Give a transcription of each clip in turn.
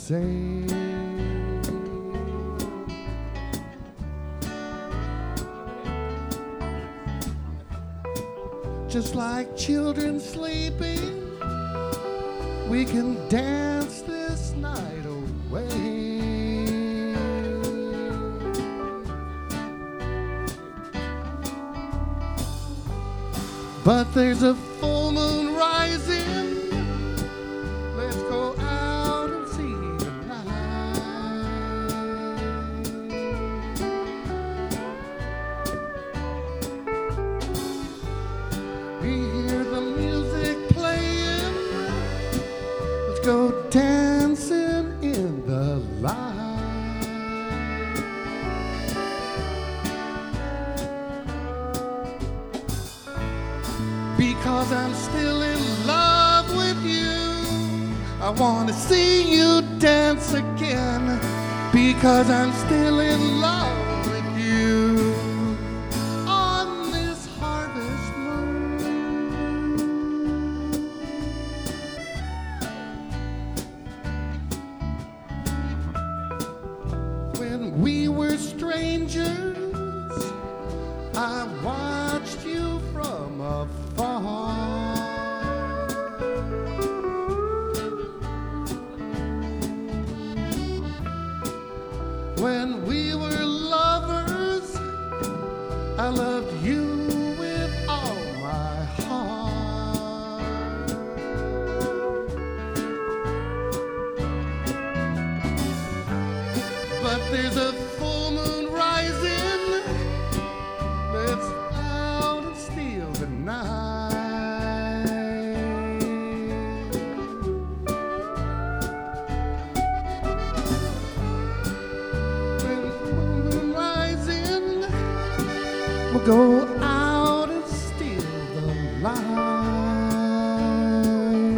say. Just like children sleeping, we can dance this night away. But there's a full moon rising. Let's go out and see the night. We hear the music playing. Let's go dancing in the light. Because I'm still in love with you, I want to see you dance again. Because I'm still in love with you on this harvest moon. When we were strangers, I watched you from afar. When we were lovers, I loved you with all my heart. But there's a full moon rising. Let's out and steal the night. When the full moon rising, we'll go out and steal the light.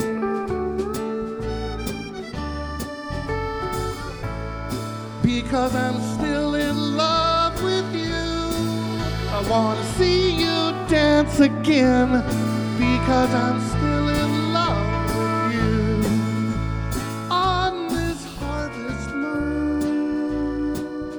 Because I'm still in love with you, I want to see you dance again. Because I'm still in love with you on this harvest moon.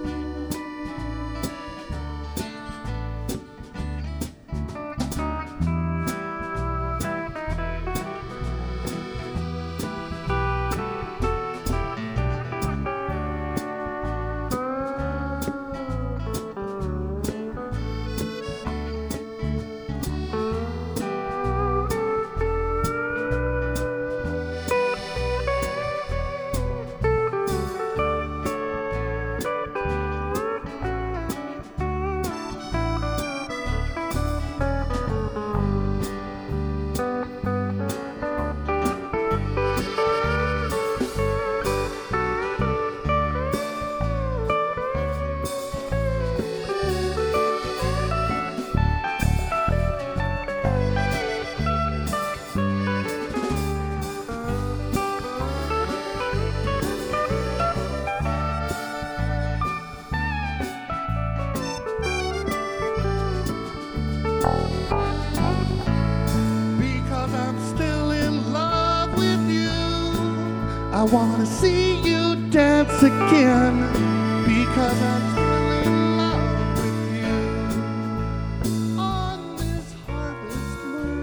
Because I'm still in love with you, I want to see you dance again. Because I'm still in love with you on this harvest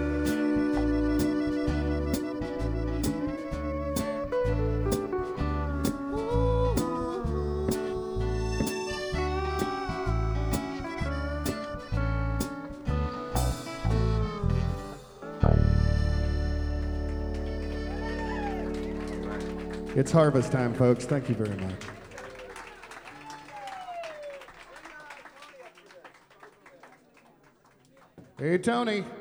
moon. It's harvest time, folks. Thank you very much. Hey, Tony.